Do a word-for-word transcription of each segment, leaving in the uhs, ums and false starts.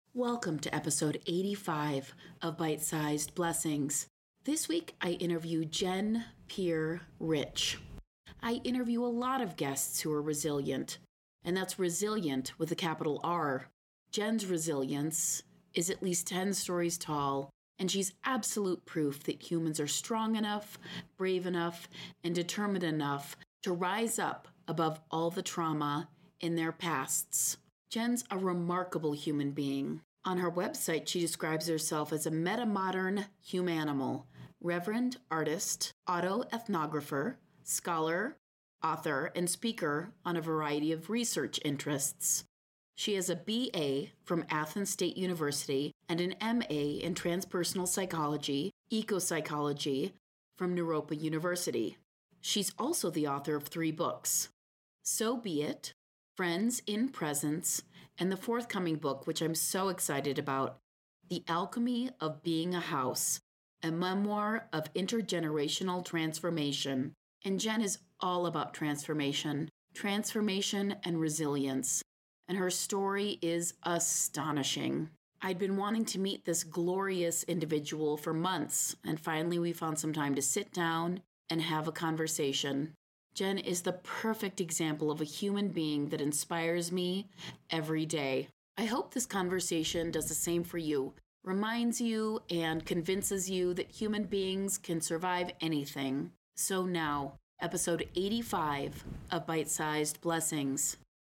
Welcome to episode eighty-five of Bite-Sized Blessings. This week I interview Jen Peer Rich. I interview a lot of guests who are resilient, and that's resilient with a capital R. Jen's resilience is at least ten stories tall, and she's absolute proof that humans are strong enough, brave enough, and determined enough to rise up above all the trauma in their pasts. Jen's a remarkable human being. On her website, she describes herself as a meta-modern humanimal, reverend, artist, autoethnographer, scholar, author, and speaker on a variety of research interests. She has a B A from Athens State University and an M A in transpersonal psychology, ecopsychology from Naropa University. She's also the author of three books, So Be It, Friends in Presence, and the forthcoming book, which I'm so excited about, The Alchemy of Being a House, a memoir of intergenerational transformation. And Jen is all about transformation, transformation and resilience, and her story is astonishing. I'd been wanting to meet this glorious individual for months, and finally we found some time to sit down and have a conversation. Jen is the perfect example of a human being that inspires me every day. I hope this conversation does the same for you, reminds you and convinces you that human beings can survive anything. So now, episode eighty-five of Bite-Sized Blessings.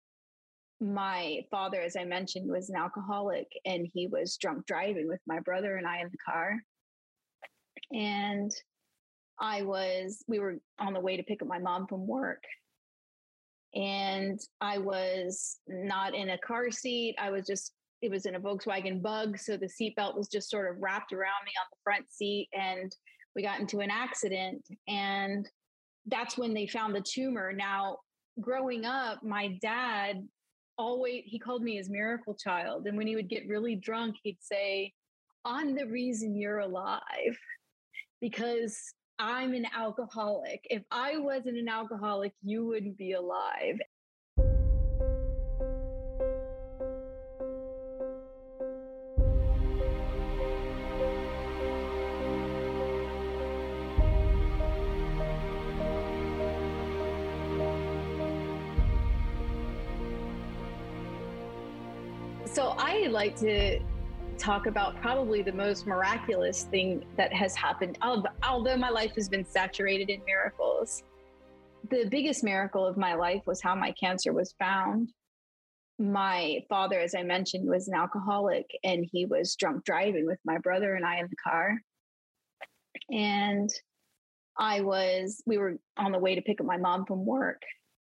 My father, as I mentioned, was an alcoholic, and he was drunk driving with my brother and I in the car. And I was, we were on the way to pick up my mom from work, and I was not in a car seat. I was just, it was in a Volkswagen Bug. So the seatbelt was just sort of wrapped around me on the front seat, and we got into an accident. And that's when they found the tumor. Now, growing up, my dad always, he called me his miracle child. And when he would get really drunk, he'd say, "I'm the reason you're alive, because I'm an alcoholic. If I wasn't an alcoholic, you wouldn't be alive." So I like to talk about probably the most miraculous thing that has happened. Although my life has been saturated in miracles, the biggest miracle of my life was how my cancer was found. My father, as I mentioned, was an alcoholic, and he was drunk driving with my brother and I in the car. And I was, we were on the way to pick up my mom from work.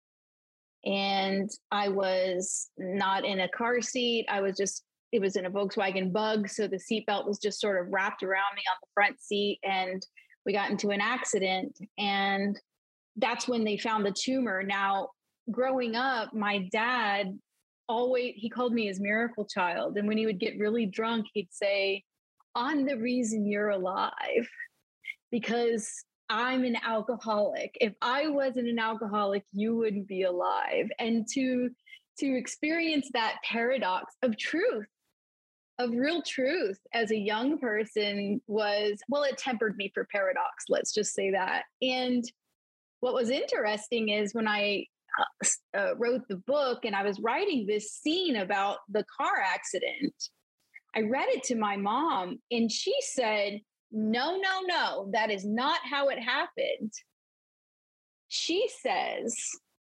And I was not in a car seat. I was just, it was in a Volkswagen Bug. So the seatbelt was just sort of wrapped around me on the front seat, and we got into an accident. And that's when they found the tumor. Now, growing up, my dad always, he called me his miracle child. And when he would get really drunk, he'd say, "I'm the reason you're alive, because I'm an alcoholic. If I wasn't an alcoholic, you wouldn't be alive." And to, to experience that paradox of truth, of real truth as a young person was, well, it tempered me for paradox. Let's just say that. And what was interesting is when I uh, uh, wrote the book and I was writing this scene about the car accident, I read it to my mom, and she said, "No, no, no, that is not how it happened." She says,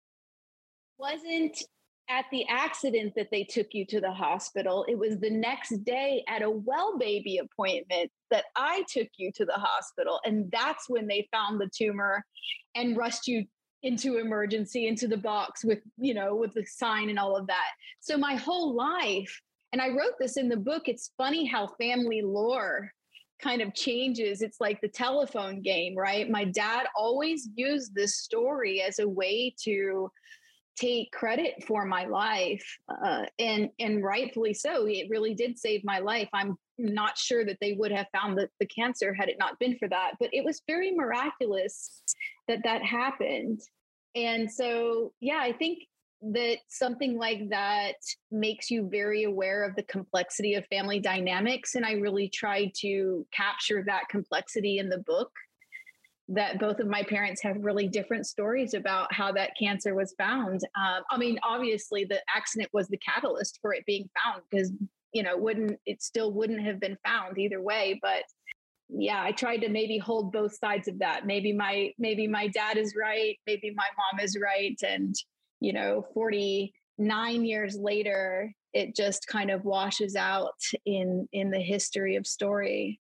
"Wasn't at the accident that they took you to the hospital. It was the next day at a well baby appointment that I took you to the hospital. And that's when they found the tumor and rushed you into emergency, into the box with, you know, with the sign and all of that." So my whole life, and I wrote this in the book, it's funny how family lore kind of changes. It's like the telephone game, right? My dad always used this story as a way to take credit for my life. Uh, and, and rightfully so. It really did save my life. I'm not sure that they would have found the, the cancer had it not been for that, but it was very miraculous that that happened. And so, yeah, I think that something like that makes you very aware of the complexity of family dynamics. And I really tried to capture that complexity in the book, that both of my parents have really different stories about how that cancer was found. Um, I mean, obviously the accident was the catalyst for it being found, because, you know, wouldn't, it still wouldn't have been found either way. But yeah, I tried to maybe hold both sides of that. Maybe my, maybe my dad is right. Maybe my mom is right. And, you know, forty-nine years later, it just kind of washes out in, in the history of story.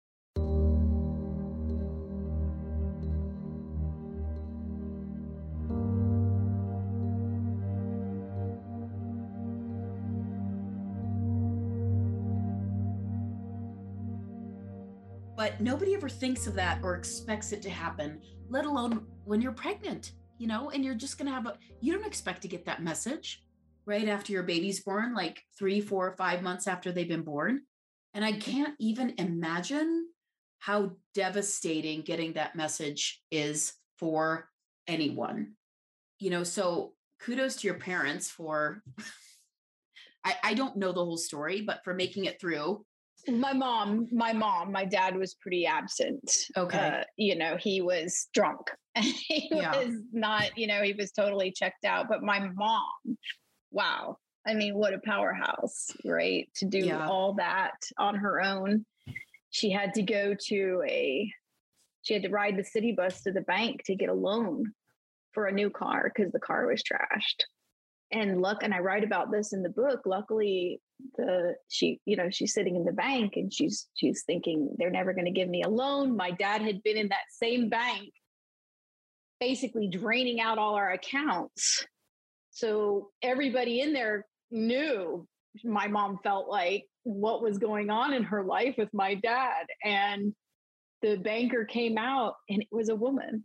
But nobody ever thinks of that or expects it to happen, let alone when you're pregnant, you know, and you're just going to have a, you don't expect to get that message right after your baby's born, like three, four, five months after they've been born. And I can't even imagine how devastating getting that message is for anyone, you know, so kudos to your parents for, I, I don't know the whole story, but for making it through. My mom, my mom, my dad was pretty absent. Okay. Uh, you know, he was drunk. he Yeah. was not, you know, he was totally checked out. But my mom, wow. I mean, what a powerhouse, right? To do Yeah. all that on her own. She had to go to a, she had to ride the city bus to the bank to get a loan for a new car because the car was trashed. And luck, and I write about this in the book. Luckily, the she, you know, she's sitting in the bank and she's she's thinking they're never going to give me a loan. My dad had been in that same bank, basically draining out all our accounts. So everybody in there knew, my mom felt like, what was going on in her life with my dad. And the banker came out and it was a woman.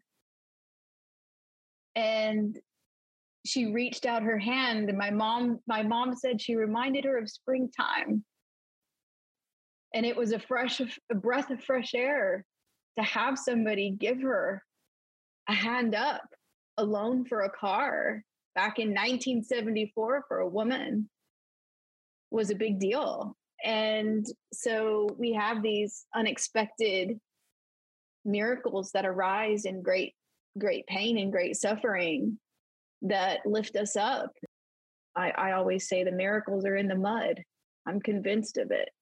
And she reached out her hand, and my mom, my mom said she reminded her of springtime. And it was a fresh, a breath of fresh air to have somebody give her a hand up, a loan for a car back in nineteen seventy-four for a woman was a big deal. And so we have these unexpected miracles that arise in great, great pain and great suffering that lift us up. I, I always say the miracles are in the mud. I'm convinced of it.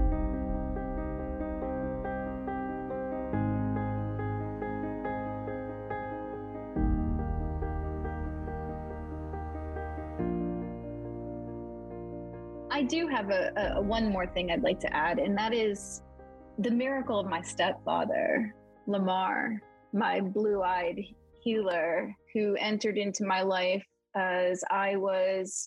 I do have a, a one more thing I'd like to add, and that is the miracle of my stepfather, Lamar, my blue-eyed healer, who entered into my life as I was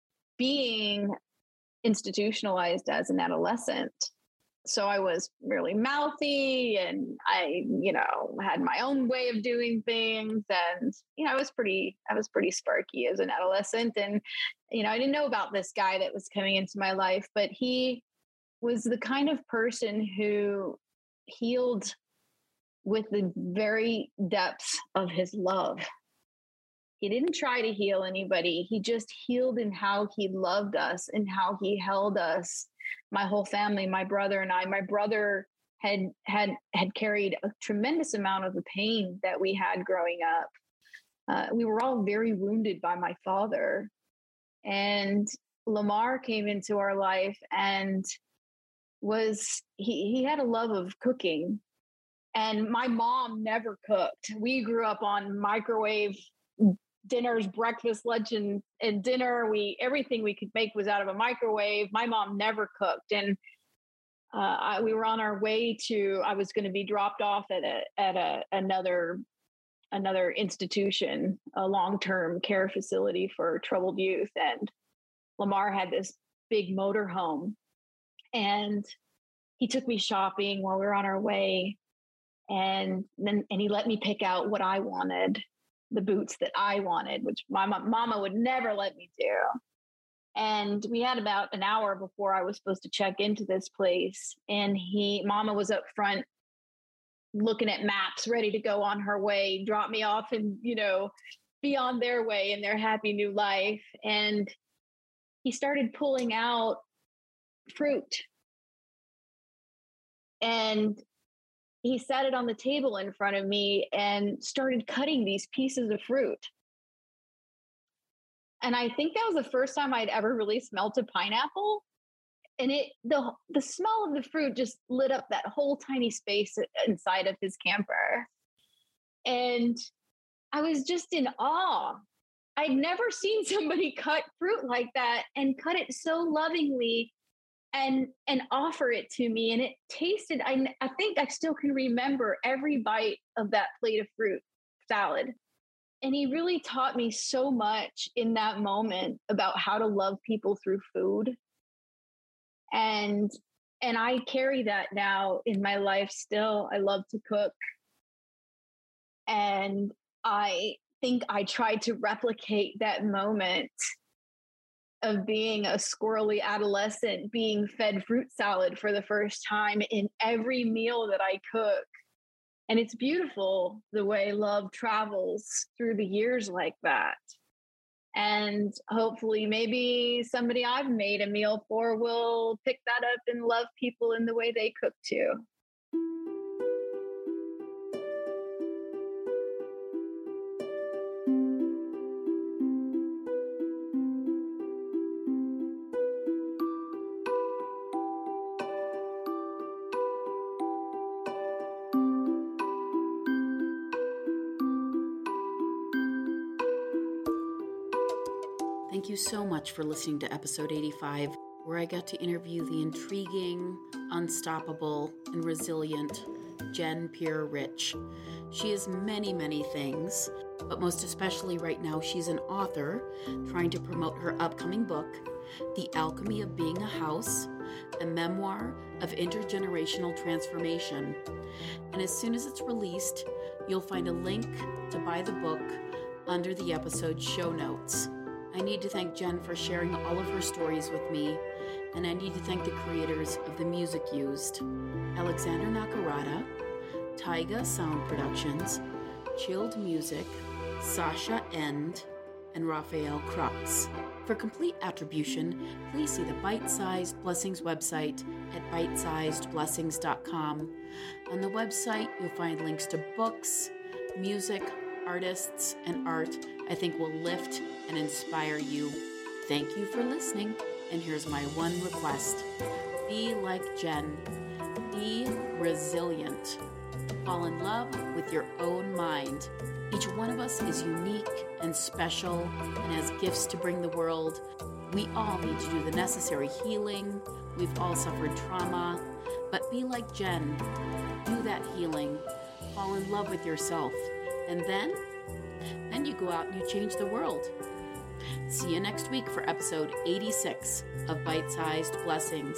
being institutionalized as an adolescent. So I was really mouthy, and I, you know, had my own way of doing things. And, you know, I was pretty, I was pretty sparky as an adolescent. And, you know, I didn't know about this guy that was coming into my life, but he was the kind of person who healed with the very depths of his love. He didn't try to heal anybody. He just healed in how he loved us and how he held us. My whole family, my brother and I, my brother had had had carried a tremendous amount of the pain that we had growing up. Uh, we were all very wounded by my father. And Lamar came into our life and was, he, he had a love of cooking. And my mom never cooked. We grew up on microwave dinners, breakfast, lunch, and, and dinner. We, everything we could make was out of a microwave. My mom never cooked. And uh, I, we were on our way to, I was going to be dropped off at a, at a, another, another institution, a long-term care facility for troubled youth. And Lamar had this big motor home, and he took me shopping while we were on our way. And then, and he let me pick out what I wanted, the boots that I wanted, which my mama would never let me do. And we had about an hour before I was supposed to check into this place. And he, mama was up front looking at maps, ready to go on her way, drop me off in, you know, be on their way in their happy new life. And he started pulling out fruit. And he set it on the table in front of me and started cutting these pieces of fruit. And I think that was the first time I'd ever really smelled a pineapple. And it the the smell of the fruit just lit up that whole tiny space inside of his camper. And I was just in awe. I'd never seen somebody cut fruit like that and cut it so lovingly and and offer it to me. And it tasted, I, I think I still can remember every bite of that plate of fruit salad. And he really taught me so much in that moment about how to love people through food. And and I carry that now in my life still. I love to cook. And I think I tried to replicate that moment of being a squirrely adolescent, being fed fruit salad for the first time in every meal that I cook. And it's beautiful the way love travels through the years like that. And hopefully maybe somebody I've made a meal for will pick that up and love people in the way they cook too. Thank you so much for listening to episode eighty-five, where I got to interview the intriguing, unstoppable, and resilient Jen Pierre Rich. She is many, many things, but most especially right now, she's an author trying to promote her upcoming book, The Alchemy of Being a House, a memoir of intergenerational transformation. And as soon as it's released, you'll find a link to buy the book under the episode show notes. I need to thank Jen for sharing all of her stories with me, and I need to thank the creators of the music used: Alexander Nakarada, Taiga Sound Productions, Chilled Music, Sasha End, and Raphael Crux. For complete attribution, please see the Bite-Sized Blessings website at bite sized blessings dot com. On the website, you'll find links to books, music, artists, and art I think will lift and inspire you. Thank you for listening, and here's my one request. Be like Jen. Be resilient. Fall in love with your own mind. Each one of us is unique and special and has gifts to bring the world. We all need to do the necessary healing. We've all suffered trauma, but be like Jen. Do that healing. Fall in love with yourself. And then, then you go out and you change the world. See you next week for episode eighty-six of Bite-Sized Blessings.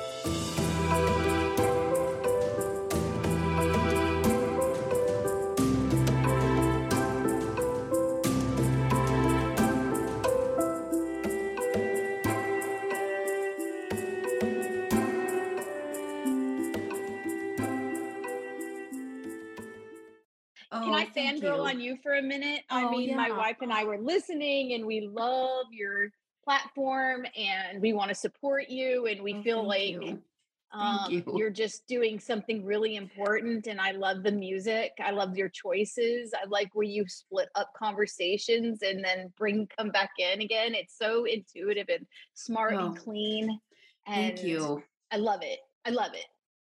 Can I fangirl on you for a minute? I Oh, mean, yeah. my wife and I were listening, and we love your platform, and we want to support you, and we Oh, feel thank like you. um, you. you're just doing something really important. And I love the music. I love your choices. I like where you split up conversations and then bring come back in again. It's so intuitive and smart Oh, and clean. And Thank you. I love it. I love it.